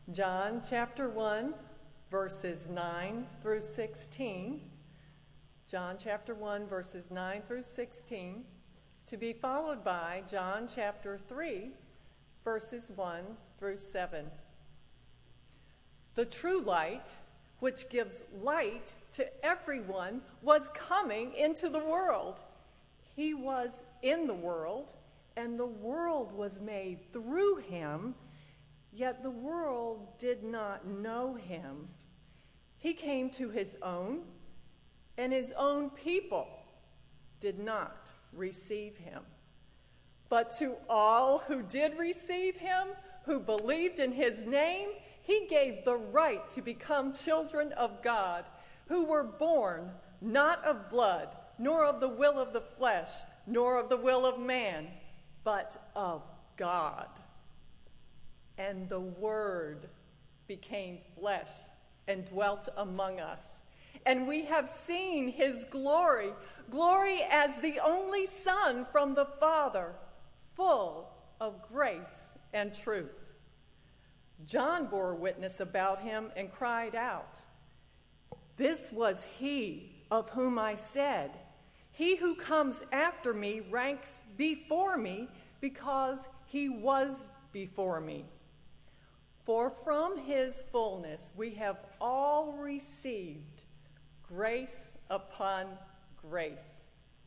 John chapter 1, verses 9 through 16. John chapter 1, verses 9 through 16, to be followed by John chapter 3, verses 1 through 7. The true light, which gives light to everyone, was coming into the world. He was in the world, and the world was made through him, yet the world did not know him. He came to his own, and his own people did not receive him. But to all who did receive him, who believed in his name, he gave the right to become children of God, who were born not of blood, nor of the will of the flesh, nor of the will of man, but of God. And the Word became flesh and dwelt among us. And we have seen his glory, glory as the only Son from the Father, full of grace and truth. John bore witness about him and cried out, "This was he of whom I said, 'He who comes after me ranks before me because he was before me.' For from his fullness we have all received grace upon grace."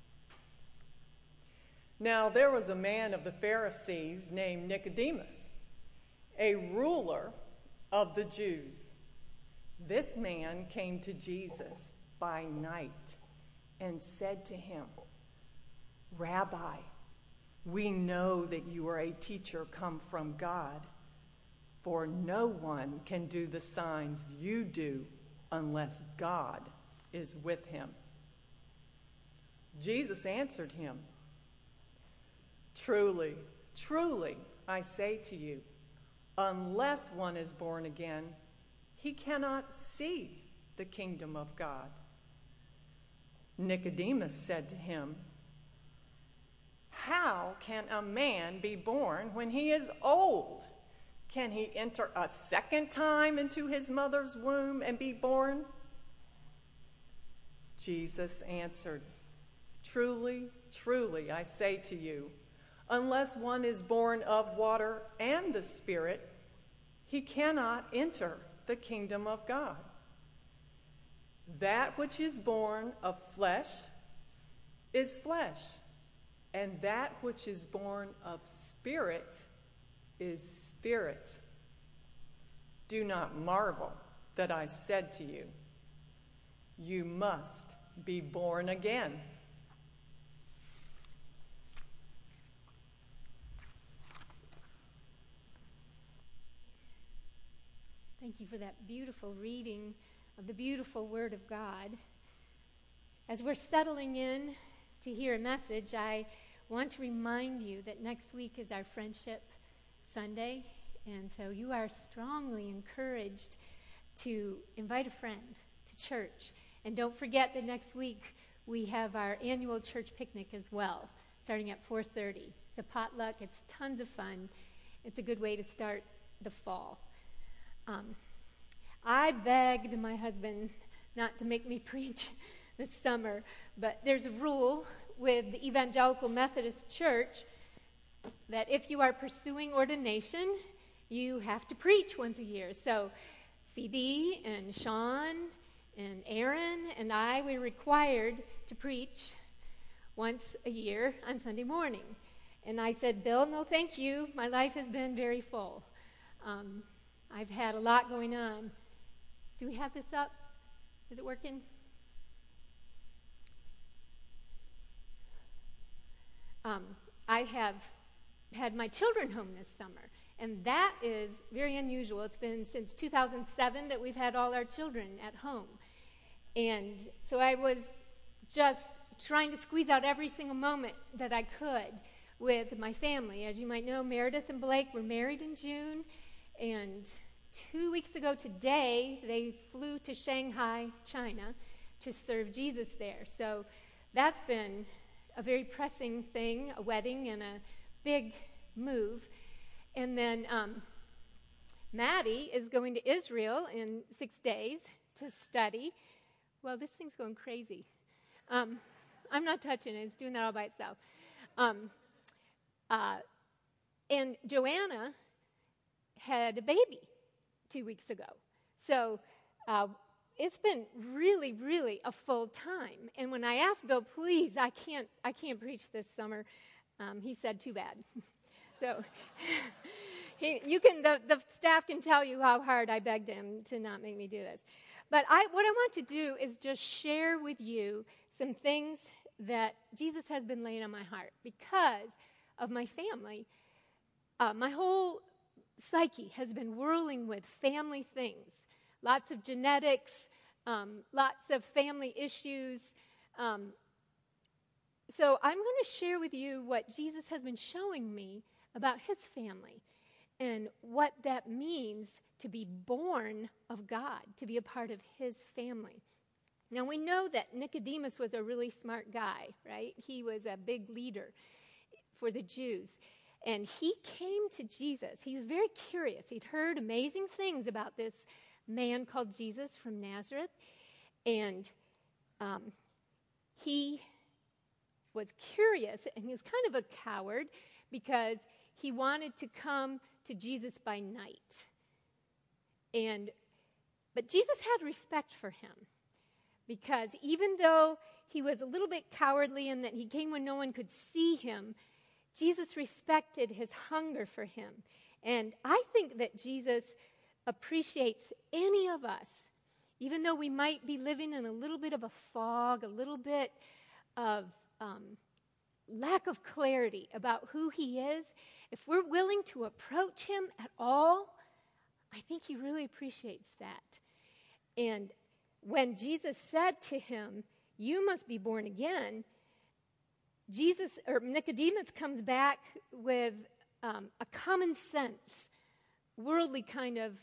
Now there was a man of the Pharisees named Nicodemus, a ruler of the Jews. This man came to Jesus by night and said to him, "Rabbi, we know that you are a teacher come from God, for no one can do the signs you do unless God is with him." Jesus answered him, "Truly, truly, I say to you, unless one is born again, he cannot see the kingdom of God." Nicodemus said to him, "How can a man be born when he is old? Can he enter a second time into his mother's womb and be born?" Jesus answered, "Truly, truly, I say to you, unless one is born of water and the Spirit, he cannot enter the kingdom of God. That which is born of flesh is flesh, and that which is born of spirit is spirit. Do not marvel that I said to you, 'You must be born again.'" Thank you for that beautiful reading of the beautiful Word of God. As we're settling in to hear a message, I want to remind you that next week is our Friendship Sunday, and so you are strongly encouraged to invite a friend to church. And don't forget that next week we have our annual church picnic as well, starting at 4:30. It's a potluck. It's tons of fun. It's a good way to start the fall. I begged my husband not to make me preach this summer, but there's a rule with the Evangelical Methodist Church that if you are pursuing ordination, you have to preach once a year. So CD and Sean and Aaron and I were required to preach once a year on Sunday morning. And I said, "Bill, no thank you. My life has been very full. I've had a lot going on." Do we have this up? Is it working? I have had my children home this summer, and that is very unusual. It's been since 2007 that we've had all our children at home. And so I was just trying to squeeze out every single moment that I could with my family. As you might know, Meredith and Blake were married in June, and 2 weeks ago today, they flew to Shanghai, China, to serve Jesus there. So that's been a very pressing thing, a wedding and a big move. And then Maddie is going to Israel in 6 days to study. Well, this thing's going crazy. I'm not touching it. It's doing that all by itself. And Joanna had a baby 2 weeks ago. So it's been really, really a full time. And when I asked Bill, please, I can't preach this summer, he said, too bad. So the staff can tell you how hard I begged him to not make me do this. But what I want to do is just share with you some things that Jesus has been laying on my heart because of my family. My whole psyche has been whirling with family things, lots of genetics, lots of family issues. So I'm going to share with you what Jesus has been showing me about his family and what that means to be born of God, to be a part of his family. Now, we know that Nicodemus was a really smart guy, right? He was a big leader for the Jews. And he came to Jesus. He was very curious. He'd heard amazing things about this man called Jesus from Nazareth. And he was curious, and he was kind of a coward because he wanted to come to Jesus by night. But Jesus had respect for him because even though he was a little bit cowardly in that he came when no one could see him, Jesus respected his hunger for him. And I think that Jesus appreciates any of us, even though we might be living in a little bit of a fog, a little bit of lack of clarity about who he is. If we're willing to approach him at all, I think he really appreciates that. And when Jesus said to him, "You must be born again," Nicodemus comes back with a common sense, worldly kind of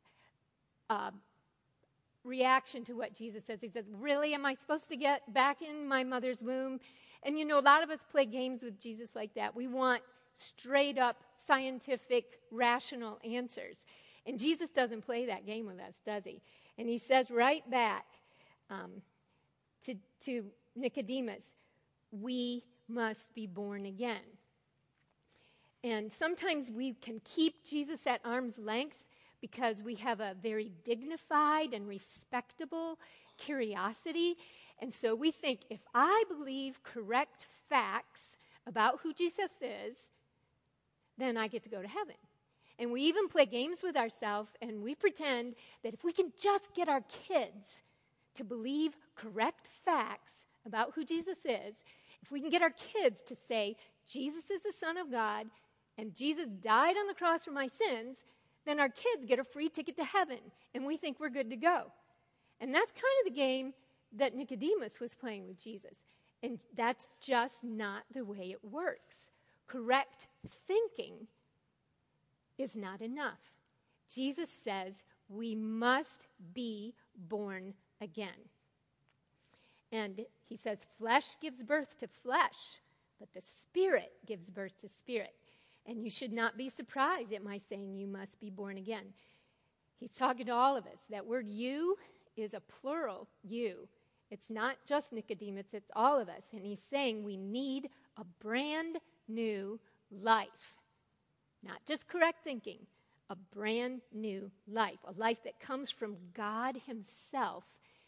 reaction to what Jesus says. He says, "Really, am I supposed to get back in my mother's womb?" And a lot of us play games with Jesus like that. We want straight up scientific, rational answers. And Jesus doesn't play that game with us, does he? And he says right back to Nicodemus, "We must be born again." And sometimes we can keep Jesus at arm's length because we have a very dignified and respectable curiosity. And so we think, if I believe correct facts about who Jesus is, then I get to go to heaven. And we even play games with ourselves, and we pretend that if we can just get our kids to believe correct facts about who Jesus is, if we can get our kids to say, Jesus is the Son of God, and Jesus died on the cross for my sins, then our kids get a free ticket to heaven, and we think we're good to go. And that's kind of the game that Nicodemus was playing with Jesus. And that's just not the way it works. Correct thinking is not enough. Jesus says we must be born again. And he says flesh gives birth to flesh, but the Spirit gives birth to spirit. And you should not be surprised at my saying you must be born again. He's talking to all of us. That word you is a plural you. It's not just Nicodemus, it's all of us. And he's saying we need a brand new life. Not just correct thinking, a brand new life. A life that comes from God himself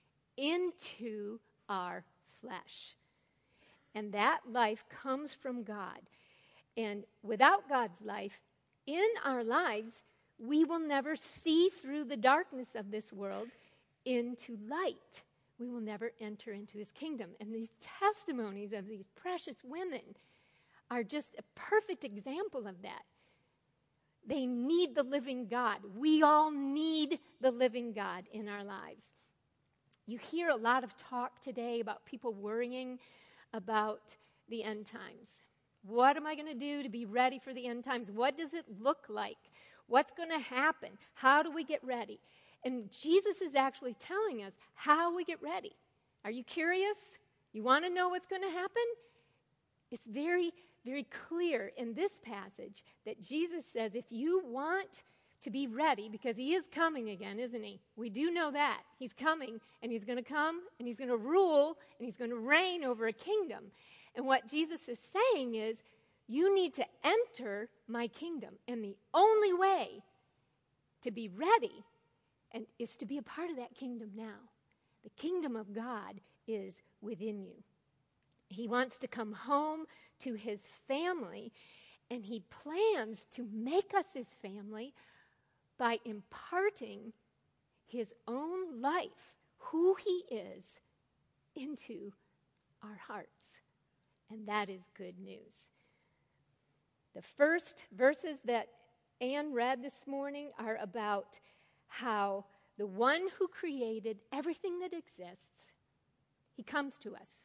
into our flesh. And that life comes from God. And without God's life in our lives, we will never see through the darkness of this world into light. We will never enter into his kingdom. And these testimonies of these precious women are just a perfect example of that. They need the living God. We all need the living God in our lives. You hear a lot of talk today about people worrying about the end times. What am I going to do to be ready for the end times? What does it look like? What's going to happen? How do we get ready? And Jesus is actually telling us how we get ready. Are you curious? You want to know what's going to happen? It's very, very clear in this passage that Jesus says if you want to be ready, because he is coming again, isn't he? We do know that. He's coming, and he's going to come, and he's going to rule, and he's going to reign over a kingdom. And what Jesus is saying is, you need to enter my kingdom. And the only way to be ready is to be a part of that kingdom now. The kingdom of God is within you. He wants to come home to his family, and he plans to make us his family by imparting his own life, who he is, into our hearts. And that is good news. The first verses that Anne read this morning are about how the one who created everything that exists, he comes to us.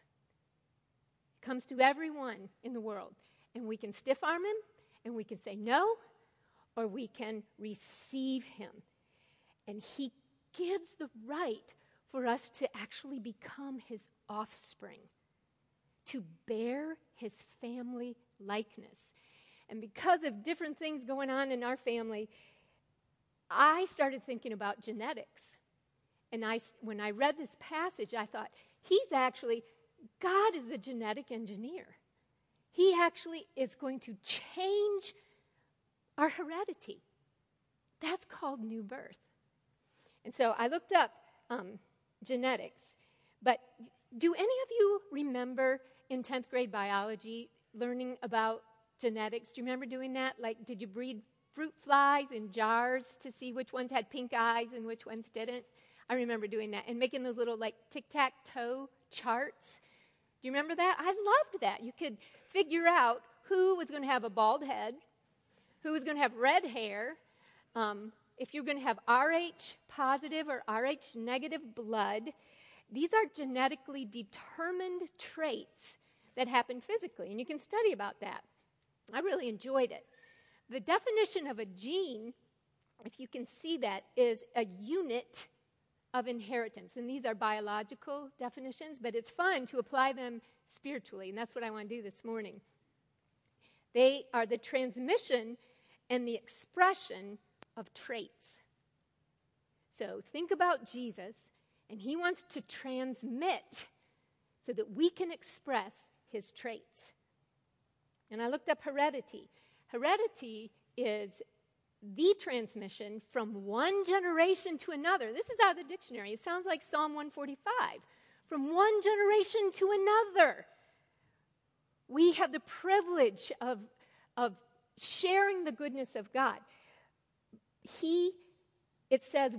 He comes to everyone in the world. And we can stiff arm him, and we can say no, or we can receive him. And he gives the right for us to actually become his offspring, to bear his family likeness. And because of different things going on in our family, I started thinking about genetics. And when I read this passage, I thought, God is a genetic engineer. He actually is going to change our heredity. That's called new birth. And so I looked up genetics. But do any of you remember in 10th grade biology learning about genetics? Do you remember doing that? Like, did you breed fruit flies in jars to see which ones had pink eyes and which ones didn't? I remember doing that and making those little like tic-tac-toe charts. Do you remember that? I loved that. You could figure out who was going to have a bald head, who was going to have red hair, if you're going to have Rh positive or Rh negative blood. These are genetically determined traits that happen physically, and you can study about that. I really enjoyed it. The definition of a gene, if you can see that, is a unit of inheritance. And these are biological definitions, but it's fun to apply them spiritually, and that's what I want to do this morning. They are the transmission and the expression of traits. So think about Jesus, and he wants to transmit so that we can express his traits. And I looked up heredity. Heredity is the transmission from one generation to another. This is out of the dictionary. It sounds like Psalm 145. From one generation to another. We have the privilege of sharing the goodness of God. It says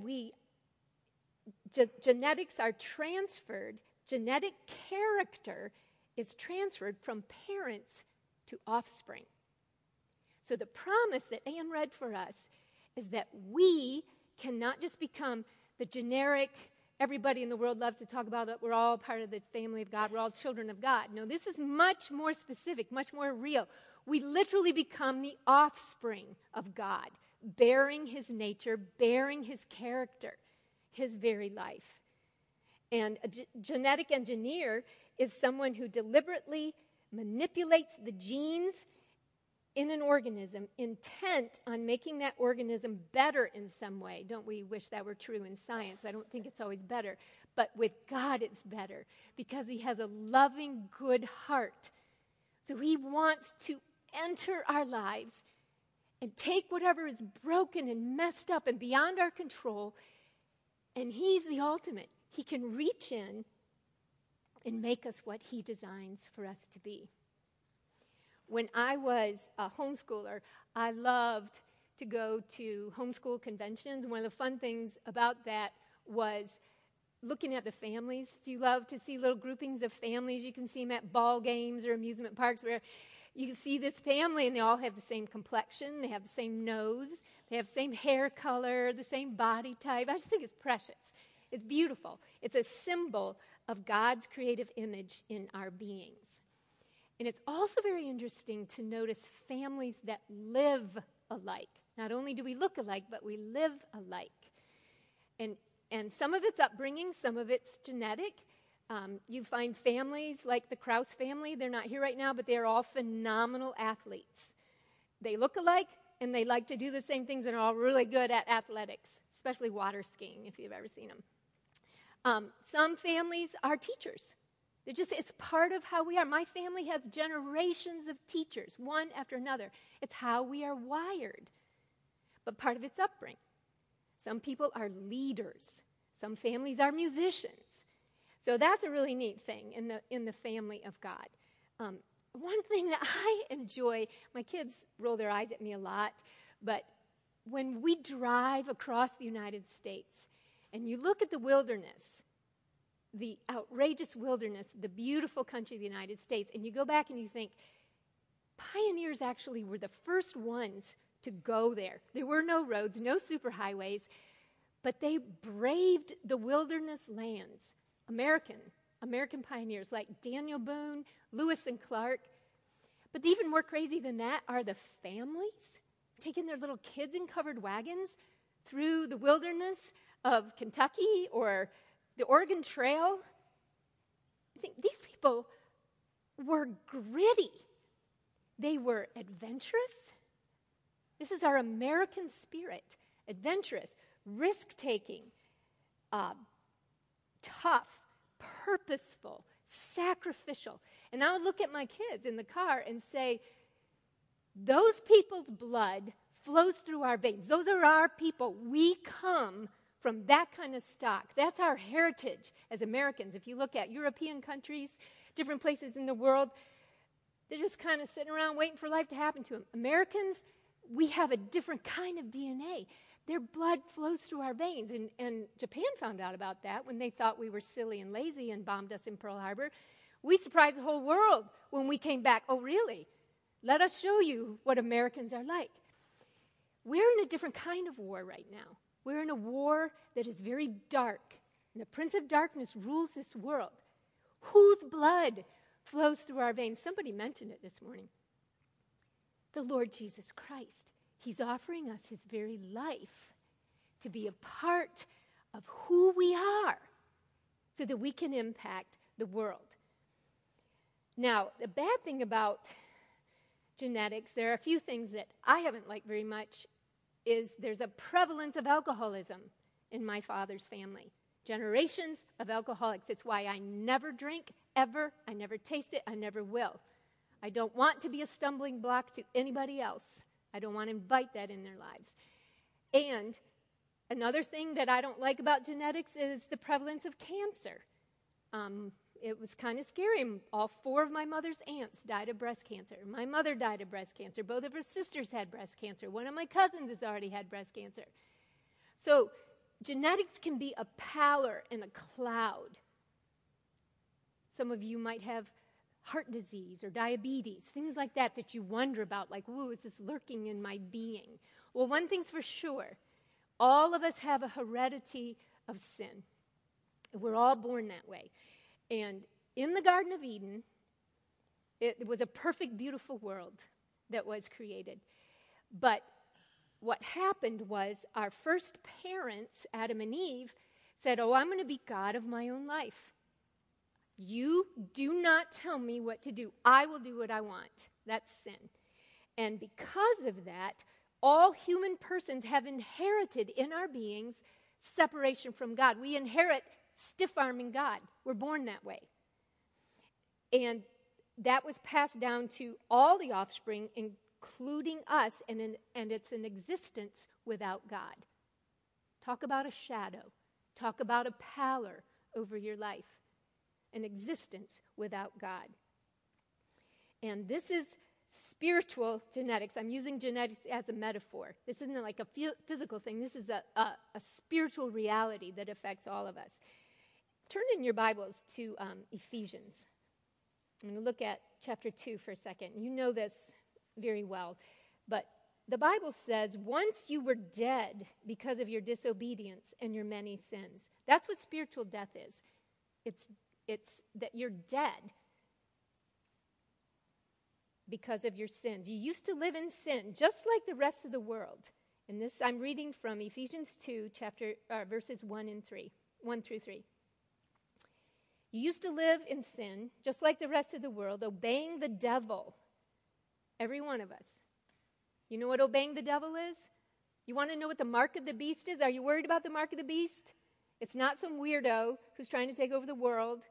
genetics are transferred. Genetic character is transferred from parents to offspring. So the promise that Anne read for us is that we cannot just become the generic, everybody in the world loves to talk about it, we're all part of the family of God, we're all children of God. No, this is much more specific, much more real. We literally become the offspring of God, bearing his nature, bearing his character, his very life. And a genetic engineer is someone who deliberately manipulates the genes in an organism, intent on making that organism better in some way. Don't we wish that were true in science? I don't think it's always better. But with God, it's better because he has a loving, good heart. So he wants to enter our lives and take whatever is broken and messed up and beyond our control, and he's the ultimate. He can reach in and make us what he designs for us to be. When I was a homeschooler, I loved to go to homeschool conventions. One of the fun things about that was looking at the families. Do you love to see little groupings of families? You can see them at ball games or amusement parks where you see this family and they all have the same complexion, they have the same nose, they have the same hair color, the same body type. I just think it's precious. It's beautiful. It's a symbol of God's creative image in our beings. And it's also very interesting to notice families that live alike. Not only do we look alike, but we live alike. And some of it's upbringing, some of it's genetic. You find families like the Krause family. They're not here right now, but they're all phenomenal athletes. They look alike, and they like to do the same things and are all really good at athletics, especially water skiing, if you've ever seen them. Some families are teachers. It's part of how we are. My family has generations of teachers, one after another. It's how we are wired. But part of it's upbringing. Some people are leaders. Some families are musicians. So that's a really neat thing in the family of God. One thing that I enjoy, my kids roll their eyes at me a lot, but when we drive across the United States and you look at the wilderness, the outrageous wilderness, the beautiful country of the United States, and you go back and you think, pioneers actually were the first ones to go there. There were no roads, no superhighways, but they braved the wilderness lands. American pioneers like Daniel Boone, Lewis and Clark. But even more crazy than that are the families taking their little kids in covered wagons through the wilderness of Kentucky or the Oregon Trail. I think these people were gritty. They were adventurous. This is our American spirit. Adventurous, risk-taking, tough, purposeful, sacrificial. And I would look at my kids in the car and say, those people's blood flows through our veins. Those are our people. We come from that kind of stock. That's our heritage as Americans. If you look at European countries, different places in the world, they're just kind of sitting around waiting for life to happen to them. Americans, we have a different kind of DNA. Their blood flows through our veins. And Japan found out about that when they thought we were silly and lazy and bombed us in Pearl Harbor. We surprised the whole world when we came back. Oh, really? Let us show you what Americans are like. We're in a different kind of war right now. We're in a war that is very dark. And the Prince of Darkness rules this world. Whose blood flows through our veins? Somebody mentioned it this morning. The Lord Jesus Christ. He's offering us his very life to be a part of who we are so that we can impact the world. Now, the bad thing about genetics, there are a few things that I haven't liked very much, is there's a prevalence of alcoholism in my father's family. Generations of alcoholics. It's why I never drink, ever. I never taste it. I never will. I don't want to be a stumbling block to anybody else. I don't want to invite that in their lives. And another thing that I don't like about genetics is the prevalence of cancer. It was kind of scary. All 4 of my mother's aunts died of breast cancer. My mother died of breast cancer. Both of her sisters had breast cancer. One of my cousins has already had breast cancer. So genetics can be a pallor and a cloud. Some of you might have heart disease or diabetes, things like that that you wonder about, like, ooh, is this lurking in my being? Well, one thing's for sure. All of us have a heredity of sin. We're all born that way. And in the Garden of Eden, it was a perfect, beautiful world that was created. But what happened was our first parents, Adam and Eve, said, oh, I'm going to be God of my own life. You do not tell me what to do. I will do what I want. That's sin. And because of that, all human persons have inherited in our beings separation from God. We inherit stiff-arming God. We're born that way. And that was passed down to all the offspring, including us, and it's an existence without God. Talk about a shadow. Talk about a pallor over your life. An existence without God. And this is spiritual genetics. I'm using genetics as a metaphor. This isn't like a physical thing. This is a spiritual reality that affects all of us. Turn in your Bibles to Ephesians. I'm going to look at chapter 2 for a second. You know this very well. But the Bible says, once you were dead because of your disobedience and your many sins. That's what spiritual death is. It's that you're dead because of your sins. You used to live in sin, just like the rest of the world. And this I'm reading from Ephesians 2, verses 1 through 3. You used to live in sin, just like the rest of the world, obeying the devil. Every one of us. You know what obeying the devil is? You want to know what the mark of the beast is? Are you worried about the mark of the beast? It's not some weirdo who's trying to take over the world.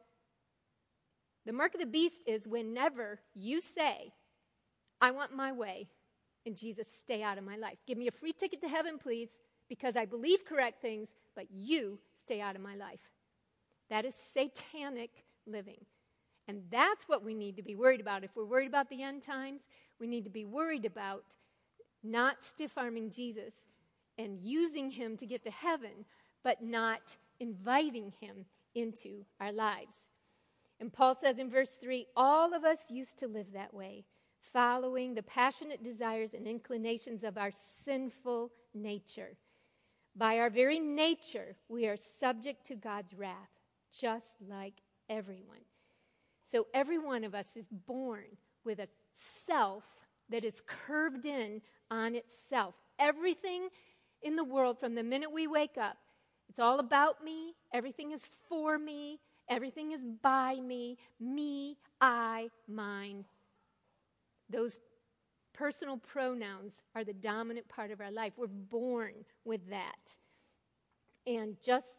The mark of the beast is whenever you say, I want my way, and Jesus, stay out of my life. Give me a free ticket to heaven, please, because I believe correct things, but you stay out of my life. That is satanic living. And that's what we need to be worried about. If we're worried about the end times, we need to be worried about not stiff-arming Jesus and using him to get to heaven, but not inviting him into our lives. And Paul says in verse 3, all of us used to live that way, following the passionate desires and inclinations of our sinful nature. By our very nature, we are subject to God's wrath, just like everyone. So every one of us is born with a self that is curved in on itself. Everything in the world, from the minute we wake up, it's all about me. Everything is for me. Everything is by me. Me, I, mine. Those personal pronouns are the dominant part of our life. We're born with that. And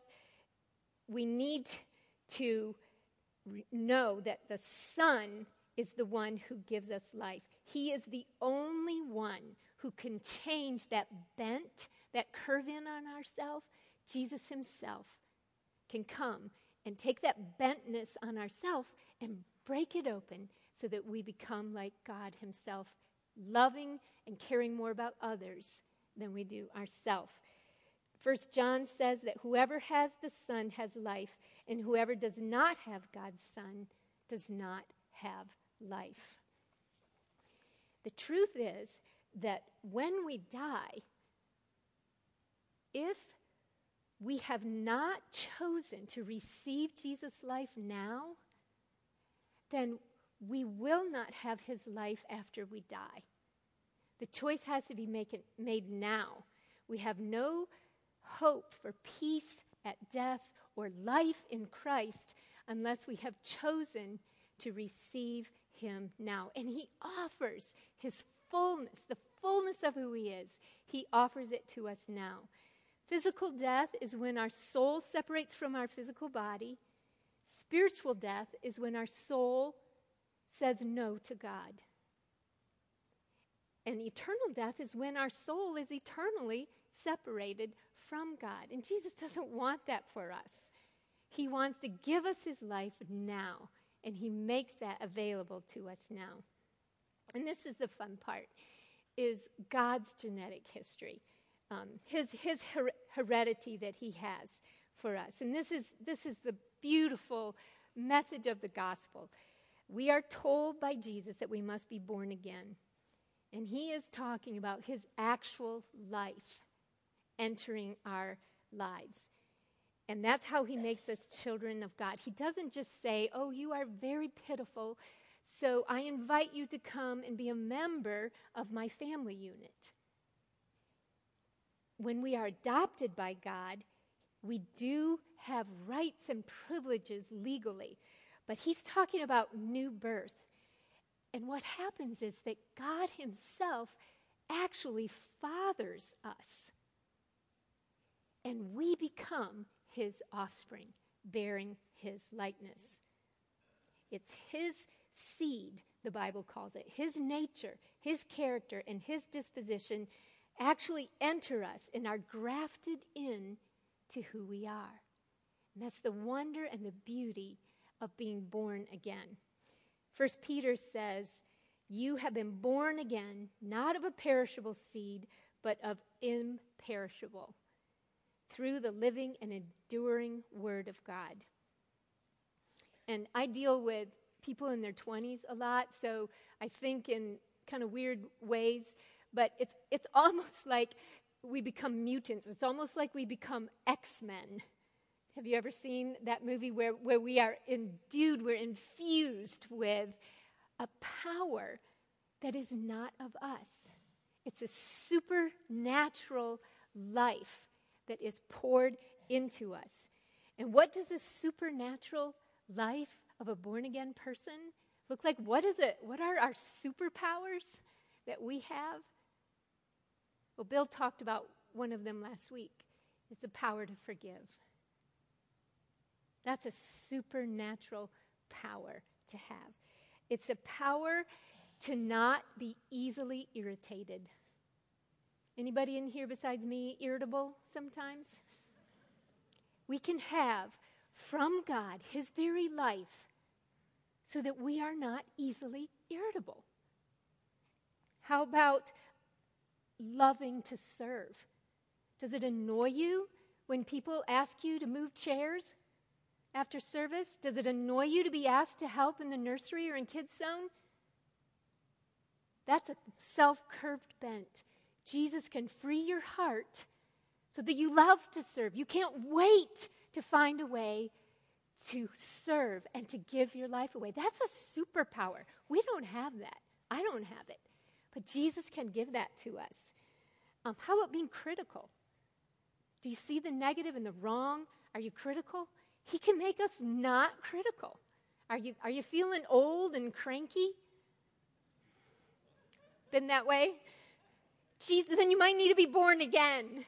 we need to know that the Son is the one who gives us life. He is the only one who can change that bent, that curve in on ourselves. Jesus himself can come and take that bentness on ourselves and break it open so that we become like God himself, loving and caring more about others than we do ourselves. 1 John says that whoever has the Son has life, and whoever does not have God's Son does not have life. The truth is that when we die, if we have not chosen to receive Jesus' life now, then we will not have his life after we die. The choice has to be made now. We have no hope for peace at death or life in Christ unless we have chosen to receive him now. And he offers his fullness, the fullness of who he is. He offers it to us now. Physical death is when our soul separates from our physical body. Spiritual death is when our soul says no to God. And eternal death is when our soul is eternally separated from God. And Jesus doesn't want that for us. He wants to give us his life now, and he makes that available to us now. And this is the fun part, is God's genetic history, his heredity that he has for us. And this is the beautiful message of the gospel. We are told by Jesus that we must be born again. And he is talking about his actual life entering our lives. And that's how he makes us children of God. He doesn't just say, oh, you are very pitiful, so I invite you to come and be a member of my family unit. When we are adopted by God, we do have rights and privileges legally. But he's talking about new birth. And what happens is that God himself actually fathers us. And we become his offspring, bearing his likeness. It's his seed, the Bible calls it. His nature, his character, and his disposition actually enter us and are grafted in to who we are. And that's the wonder and the beauty of being born again. 1 Peter says, you have been born again, not of a perishable seed, but of imperishable, through the living and enduring Word of God. And I deal with people in their 20s a lot, so I think in kind of weird ways, but it's almost like we become mutants. It's almost like we become X-Men. Have you ever seen that movie where we are endued, we're infused with a power that is not of us? It's a supernatural life that is poured into us. And what does a supernatural life of a born-again person look like? What is it? What are our superpowers that we have? Well, Bill talked about one of them last week. It's the power to forgive. That's a supernatural power to have. It's a power to not be easily irritated. Anybody in here besides me irritable sometimes? We can have from God His very life so that we are not easily irritable. How about loving to serve? Does it annoy you when people ask you to move chairs after service? Does it annoy you to be asked to help in the nursery or in Kids Zone? That's a self-curved bent. Jesus can free your heart so that you love to serve. You can't wait to find a way to serve and to give your life away. That's a superpower. We don't have that. I don't have it. But Jesus can give that to us. How about being critical? Do you see the negative and the wrong? Are you critical? He can make us not critical. Are you feeling old and cranky? Been that way? Jesus, then you might need to be born again.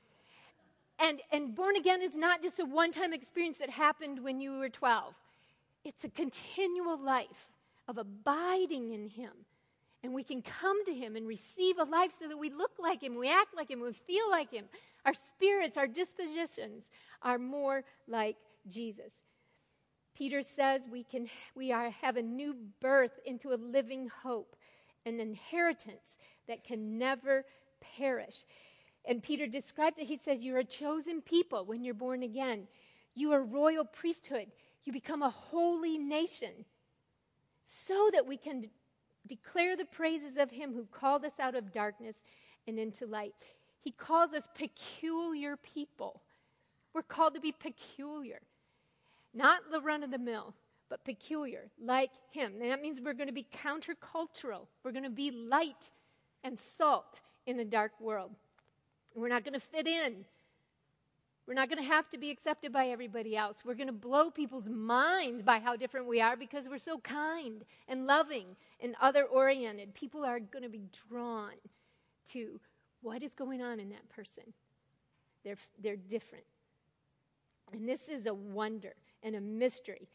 And born again is not just a one-time experience that happened when you were 12. It's a continual life of abiding in Him. And we can come to Him and receive a life so that we look like Him, we act like Him, we feel like Him. Our spirits, our dispositions are more like Jesus. Peter says we have a new birth into a living hope, an inheritance that can never perish. And Peter describes it. He says, you're a chosen people when you're born again. You are royal priesthood. You become a holy nation so that we can declare the praises of Him who called us out of darkness and into light. He calls us peculiar people. We're called to be peculiar. Not the run-of-the-mill, but peculiar, like Him. And that means we're going to be countercultural. We're going to be light and salt in a dark world. We're not going to fit in. We're not going to have to be accepted by everybody else. We're going to blow people's minds by how different we are because we're so kind and loving and other-oriented. People are going to be drawn to what is going on in that person. They're different. And this is a wonder and a mystery.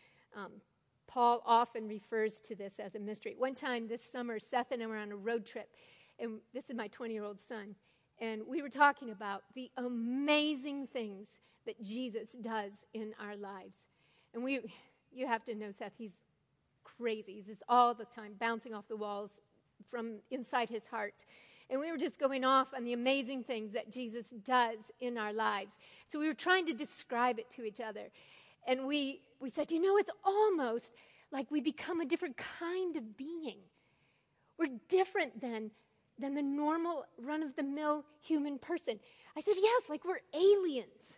Paul often refers to this as a mystery. One time this summer, Seth and I were on a road trip, and this is my 20-year-old son. And we were talking about the amazing things that Jesus does in our lives. And you have to know Seth, he's crazy. He's just all the time bouncing off the walls from inside his heart. And we were just going off on the amazing things that Jesus does in our lives. So we were trying to describe it to each other. And we said, it's almost like we become a different kind of being. We're different than the normal run-of-the-mill human person. I said, yes, like we're aliens.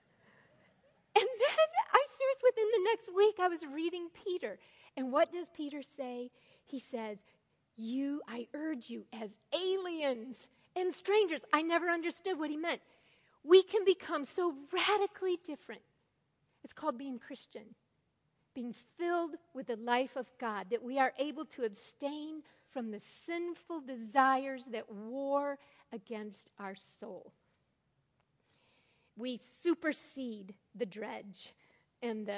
And then within the next week, I was reading Peter. And what does Peter say? He says, I urge you as aliens and strangers. I never understood what he meant. We can become so radically different. It's called being Christian. Being filled with the life of God, that we are able to abstain from the sinful desires that war against our soul. We supersede the dredge and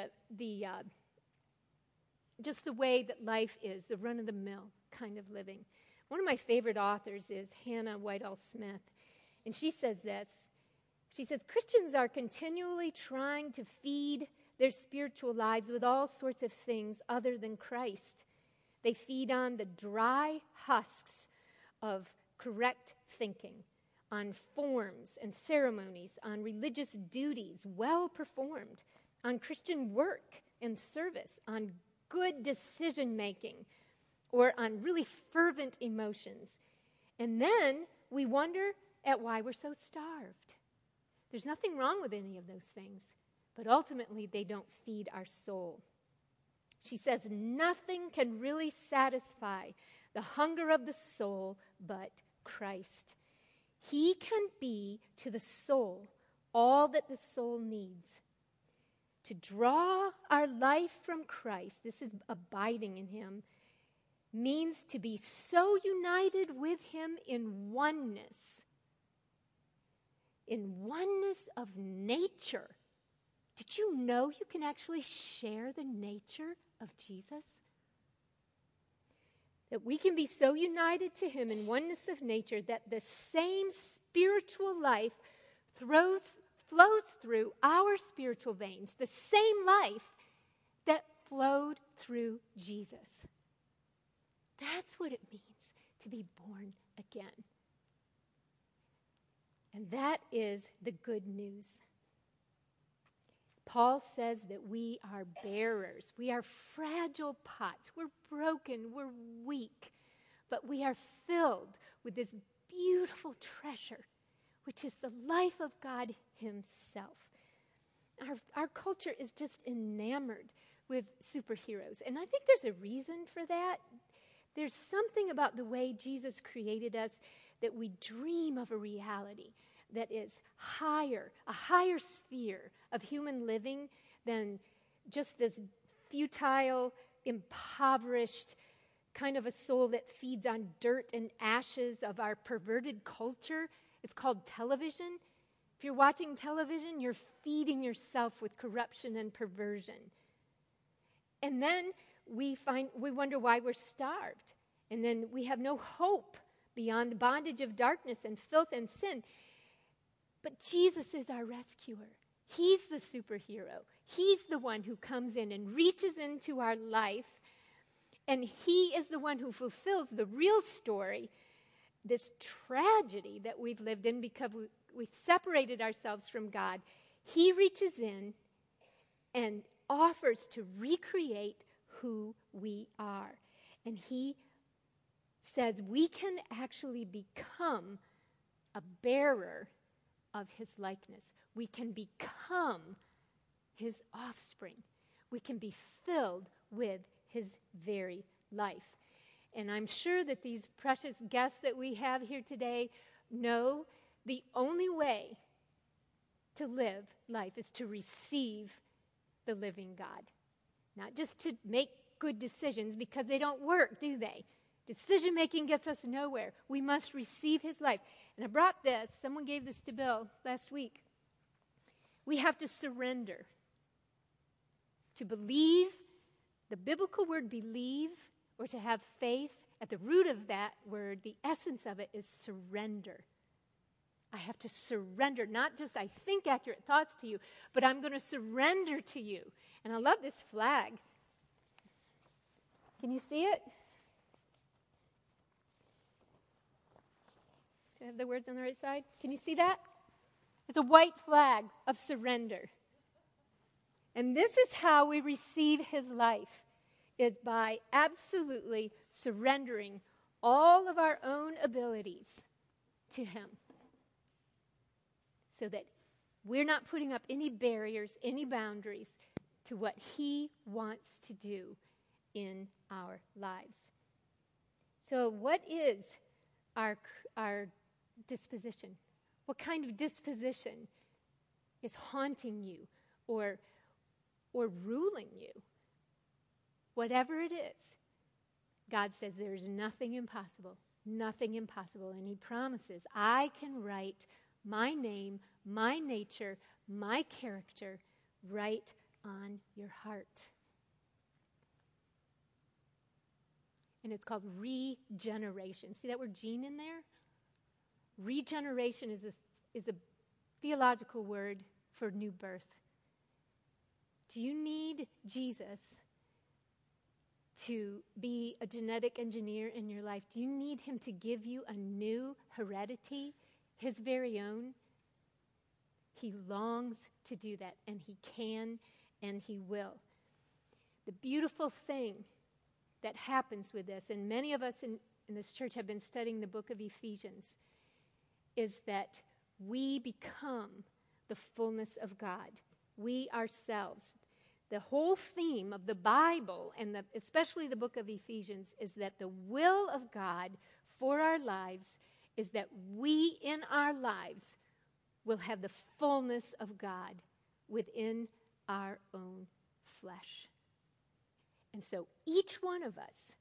just the way that life is, the run-of-the-mill kind of living. One of my favorite authors is Hannah Whitall Smith, and she says this. She says, Christians are continually trying to feed their spiritual lives with all sorts of things other than Christ. They feed on the dry husks of correct thinking, on forms and ceremonies, on religious duties well performed, on Christian work and service, on good decision-making, or on really fervent emotions. And then we wonder at why we're so starved. There's nothing wrong with any of those things, but ultimately they don't feed our soul. She says, nothing can really satisfy the hunger of the soul but Christ. He can be to the soul all that the soul needs. To draw our life from Christ, this is abiding in Him, means to be so united with Him in oneness in oneness of nature. Did you know you can actually share the nature of Jesus? That we can be so united to him in oneness of nature that the same spiritual life flows through our spiritual veins, the same life that flowed through Jesus. That's what it means to be born again. And that is the good news. Paul says that we are bearers. We are fragile pots. We're broken. We're weak. But we are filled with this beautiful treasure, which is the life of God himself. Our culture is just enamored with superheroes. And I think there's a reason for that. There's something about the way Jesus created us that we dream of a reality that is a higher sphere of human living than just this futile, impoverished kind of a soul that feeds on dirt and ashes of our perverted culture. It's called television. If you're watching television, you're feeding yourself with corruption and perversion. And then we wonder why we're starved. And then we have no hope beyond the bondage of darkness and filth and sin. But Jesus is our rescuer. He's the superhero. He's the one who comes in and reaches into our life. And he is the one who fulfills the real story, this tragedy that we've lived in because we've separated ourselves from God. He reaches in and offers to recreate who we are. And he says we can actually become a bearer of his likeness. We can become his offspring. We can be filled with his very life. And I'm sure that these precious guests that we have here today know the only way to live life is to receive the living God. Not just to make good decisions because they don't work, do they? Decision making gets us nowhere. We must receive his life. And I brought this. Someone gave this to Bill last week. We have to surrender. To believe, the biblical word believe, or to have faith, at the root of that word, the essence of it is surrender. I have to surrender, not just I think accurate thoughts to you, but I'm going to surrender to you. And I love this flag. Can you see it? Do I have the words on the right side? Can you see that? It's a white flag of surrender. And this is how we receive his life, is by absolutely surrendering all of our own abilities to him. So that we're not putting up any barriers, any boundaries to what he wants to do in our lives. So what is our disposition? What kind of disposition is haunting you or ruling you? Whatever it is, God says there is nothing impossible, and he promises, I can write my name, my nature, my character right on your heart. And it's called regeneration. See that word gene in there? Regeneration is a theological word for new birth. Do you need Jesus to be a genetic engineer in your life? Do you need him to give you a new heredity, his very own? He longs to do that, and he can, and he will. The beautiful thing that happens with this, and many of us in this church have been studying the book of Ephesians, is that we become the fullness of God. We ourselves. The whole theme of the Bible, and especially the book of Ephesians, is that the will of God for our lives is that we in our lives will have the fullness of God within our own flesh. And so each one of us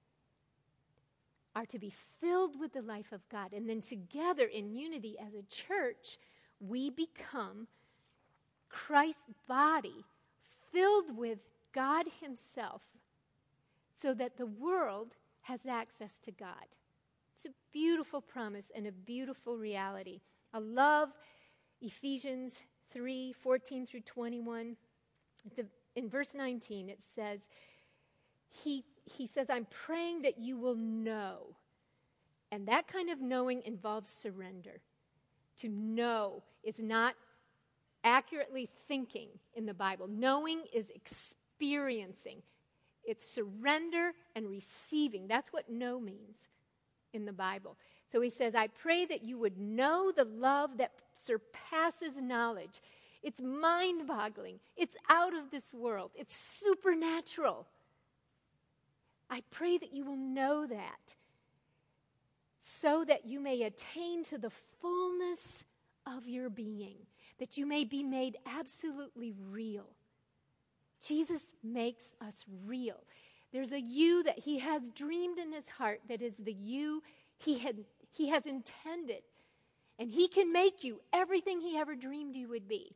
are to be filled with the life of God. And then together in unity as a church, we become Christ's body filled with God himself so that the world has access to God. It's a beautiful promise and a beautiful reality. I love Ephesians 3:14 through 21. In verse 19, it says, he says, I'm praying that you will know. And that kind of knowing involves surrender. To know is not accurately thinking in the Bible. Knowing is experiencing. It's surrender and receiving. That's what know means in the Bible. So he says, I pray that you would know the love that surpasses knowledge. It's mind-boggling. It's out of this world. It's supernatural. I pray that you will know that so that you may attain to the fullness of your being, that you may be made absolutely real. Jesus makes us real. There's a you that he has dreamed in his heart that is the you he has intended. And he can make you everything he ever dreamed you would be.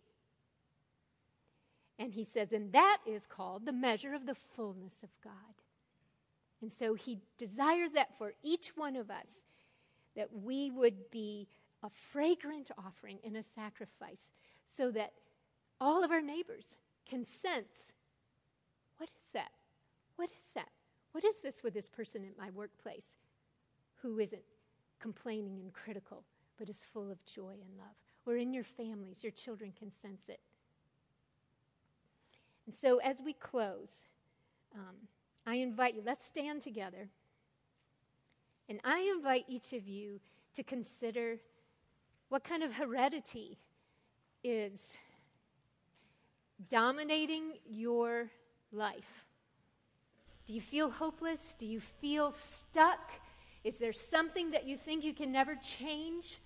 And he says, and that is called the measure of the fullness of God. And so he desires that for each one of us, that we would be a fragrant offering and a sacrifice, so that all of our neighbors can sense, what is that? What is that? What is this with this person at my workplace who isn't complaining and critical, but is full of joy and love? Or in your families, your children can sense it. And so as we close, I invite you, let's stand together. And I invite each of you to consider what kind of heredity is dominating your life. Do you feel hopeless? Do you feel stuck? Is there something that you think you can never change?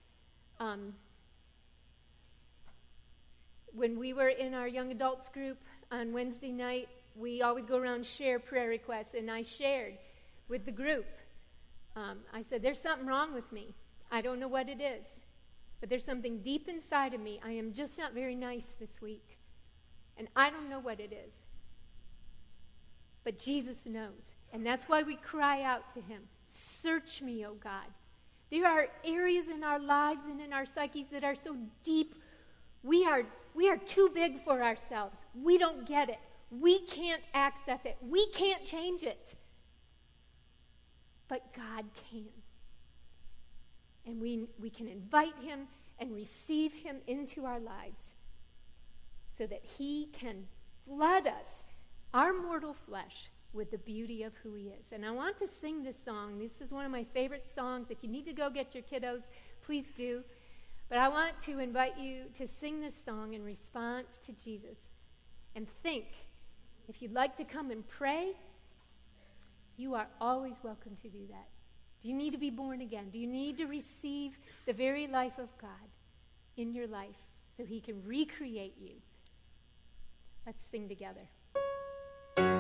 When we were in our young adults group on Wednesday night, we always go around and share prayer requests, and I shared with the group. I said, there's something wrong with me. I don't know what it is, but there's something deep inside of me. I am just not very nice this week, and I don't know what it is. But Jesus knows, and that's why we cry out to him, search me, O God. There are areas in our lives and in our psyches that are so deep, we are too big for ourselves. We don't get it. We can't access it. We can't change it. But God can. And we can invite him and receive him into our lives so that he can flood us, our mortal flesh, with the beauty of who he is. And I want to sing this song. This is one of my favorite songs. If you need to go get your kiddos, please do. But I want to invite you to sing this song in response to Jesus. And think, if you'd like to come and pray, you are always welcome to do that. Do you need to be born again? Do you need to receive the very life of God in your life so he can recreate you? Let's sing together.